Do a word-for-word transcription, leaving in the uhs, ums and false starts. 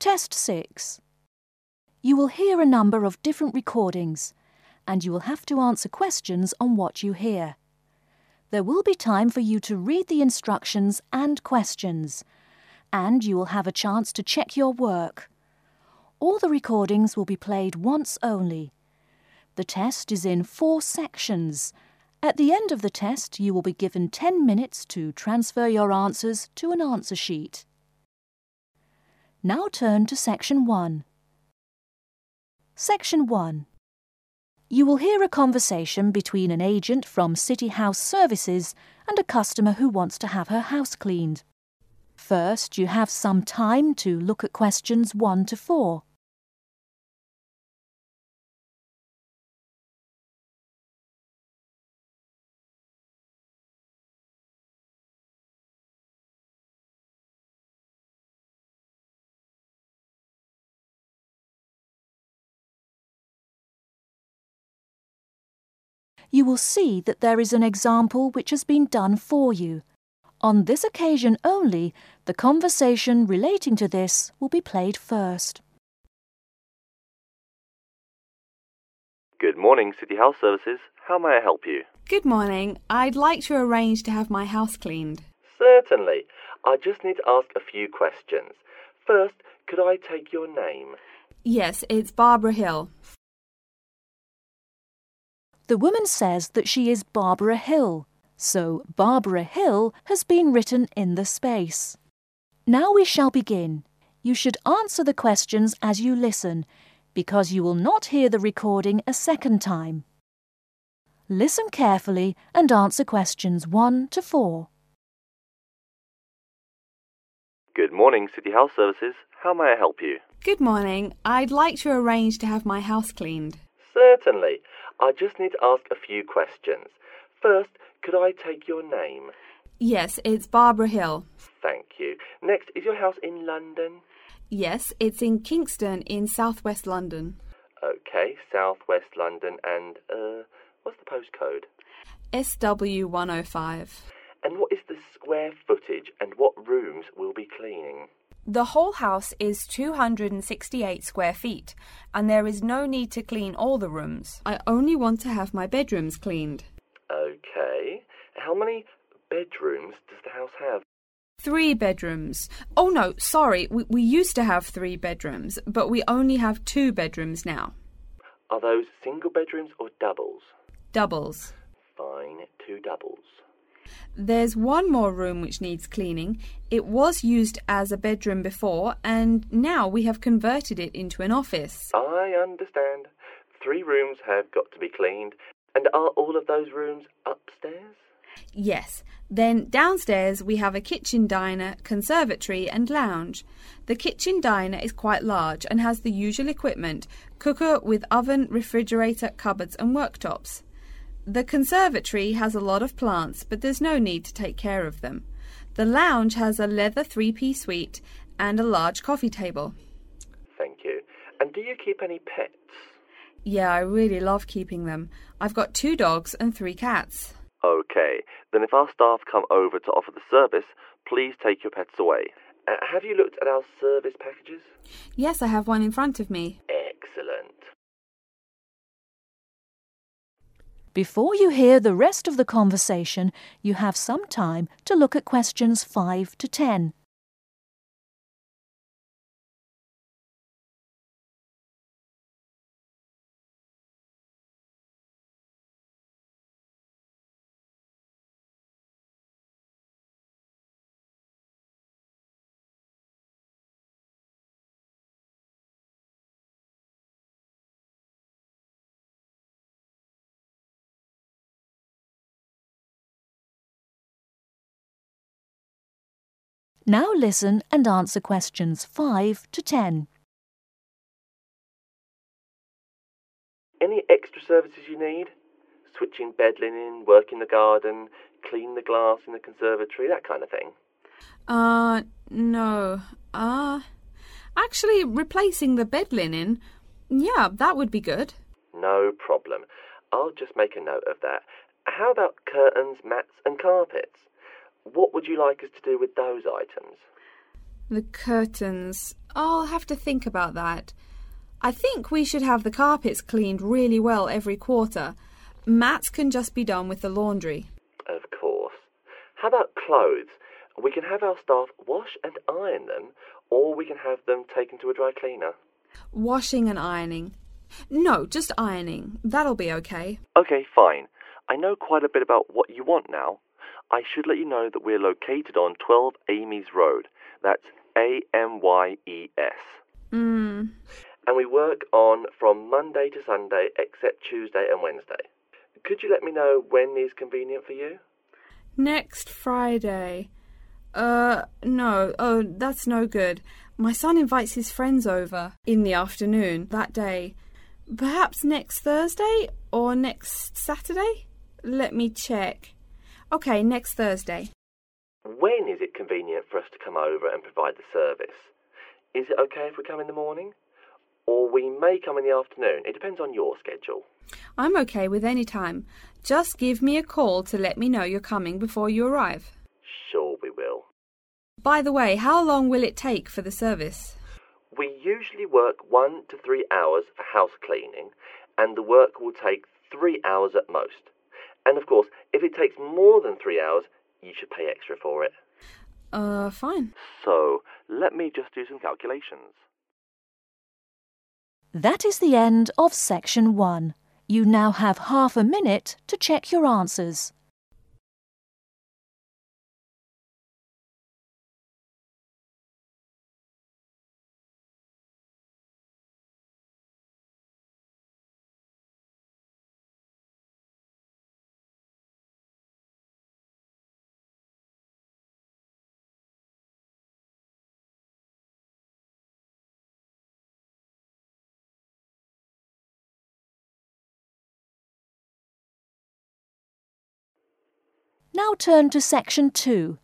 Test six. You will hear a number of different recordings, and you will have to answer questions on what you hear. There will be time for you to read the instructions and questions, and you will have a chance to check your work. All the recordings will be played once only. The test is in four sections. At the end of the test, you will be given ten minutes to transfer your answers to an answer sheet. Now turn to Section one. Section one. You will hear a conversation between an agent from City House Services and a customer who wants to have her house cleaned. First, you have some time to look at questions one to four. You will see that there is an example which has been done for you. On this occasion only, the conversation relating to this will be played first. Good morning, City House Services. How may I help you? Good morning. I'd like to arrange to have my house cleaned. Certainly. I just need to ask a few questions. First, could I take your name? Yes, it's Barbara Hill. The woman says that she is Barbara Hill, so Barbara Hill has been written in the space. Now we shall begin. You should answer the questions as you listen, because you will not hear the recording a second time. Listen carefully and answer questions one to four. Good morning, City House Services. How may I help you? Good morning. I'd like to arrange to have my house cleaned. Certainly. I just need to ask a few questions. First, could I take your name? Yes, it's Barbara Hill. Thank you. Next, is your house in London? Yes, it's in Kingston in southwest London. OK, southwest London and, uh, what's the postcode? S W one oh five. And what is the square footage and what rooms will be cleaning? The whole house is two hundred sixty-eight square feet, and there is no need to clean all the rooms. I only want to have my bedrooms cleaned. OK. How many bedrooms does the house have? Three bedrooms. Oh no, sorry, we, we used to have three bedrooms, but we only have two bedrooms now. Are those single bedrooms or doubles? Doubles. Fine, two doubles. There's one more room which needs cleaning. It was used as a bedroom before, and now we have converted it into an office. I understand. Three rooms have got to be cleaned. And are all of those rooms upstairs? Yes. Then downstairs we have a kitchen diner, conservatory and lounge. The kitchen diner is quite large and has the usual equipment: cooker with oven, refrigerator, cupboards and worktops. The conservatory has a lot of plants, but there's no need to take care of them. The lounge has a leather three-piece suite and a large coffee table. Thank you. And do you keep any pets? Yeah, I really love keeping them. I've got two dogs and three cats. OK. Then if our staff come over to offer the service, please take your pets away. Uh, have you looked at our service packages? Yes, I have one in front of me. Excellent. Before you hear the rest of the conversation, you have some time to look at questions five to ten. Now listen and answer questions five to ten. Any extra services you need? Switching bed linen, work in the garden, clean the glass in the conservatory, that kind of thing? Uh, no. Uh, actually, replacing the bed linen, yeah, that would be good. No problem. I'll just make a note of that. How about curtains, mats and carpets? What would you like us to do with those items? The curtains. I'll have to think about that. I think we should have the carpets cleaned really well every quarter. Mats can just be done with the laundry. Of course. How about clothes? We can have our staff wash and iron them, or we can have them taken to a dry cleaner. Washing and ironing. No, just ironing. That'll be okay. Okay, fine. I know quite a bit about what you want now. I should let you know that we're located on twelve Amy's Road. That's A M Y E S. Hmm. And we work on from Monday to Sunday except Tuesday and Wednesday. Could you let me know when is convenient for you? Next Friday. Uh, no. Oh, that's no good. My son invites his friends over in the afternoon that day. Perhaps next Thursday or next Saturday? Let me check. Okay, next Thursday. When is it convenient for us to come over and provide the service? Is it okay if we come in the morning? Or we may come in the afternoon. It depends on your schedule. I'm okay with any time. Just give me a call to let me know you're coming before you arrive. Sure we will. By the way, how long will it take for the service? We usually work one to three hours for house cleaning, and the work will take three hours at most. And of course, if it takes more than three hours, you should pay extra for it. Uh, fine. So, let me just do some calculations. That is the end of section one. You now have half a minute to check your answers. Now turn to section two.